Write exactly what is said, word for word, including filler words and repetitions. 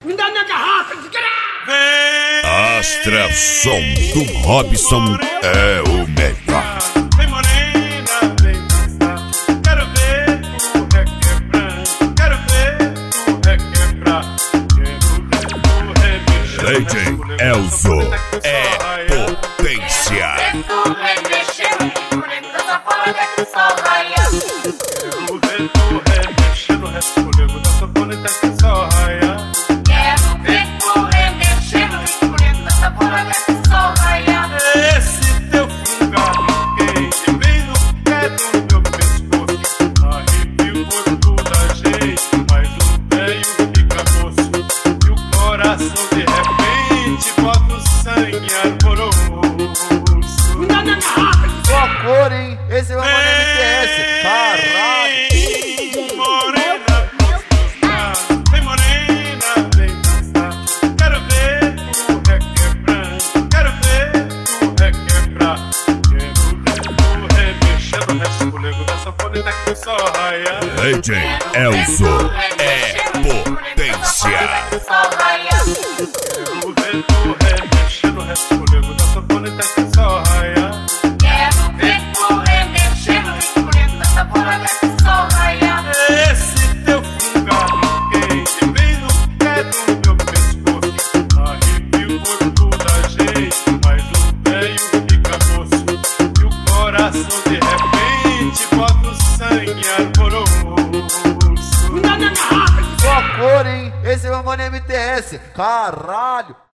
Me dá minha garrafa, desgraça! Astra Som do Robson é o melhor. Vem morena, vem dançar. Quero ver tu requebrar. Quero ver tu requebrar. Quero ver tu remexer. D J Elzo é potência. Tu remexendo, bonita essa fora que só raia. Quero ver tu remexendo, resfolego da sua bonita que só raia. Quero ver tu remexendo, bonita essa fora que só raia. Esse teu fungado quente bem no pé do meu pescoço. Arrepio o corpo da gente, mas o velho fica moço. E o coração de repente bota o sangue alboroço. Me dá minha garrafa, Só cor, hein? Esse é o Mano M T S. Caralho! Vem morena, posso gostar. Vem morena, vem dançar. Quero ver tu requebrar. Quero ver tu requebrar. Quero ver tu remexendo, resfolego dessa bonita que só raia. D J Elzo é potência. Só raia. Quero ver tu remexendo, resfolego dessa bonita que só raia. Quero ver tu remexendo, bonita essa fora que só raia. Esse teu fungado quente bem no pé do meu pescoço. Arrepio o corpo da gente, mas o velho fica moço. E o coração de repente bota o sangue alboroço. me dá minha garrafa. Só cor, hein? Esse é o Mano M T S. Caralho!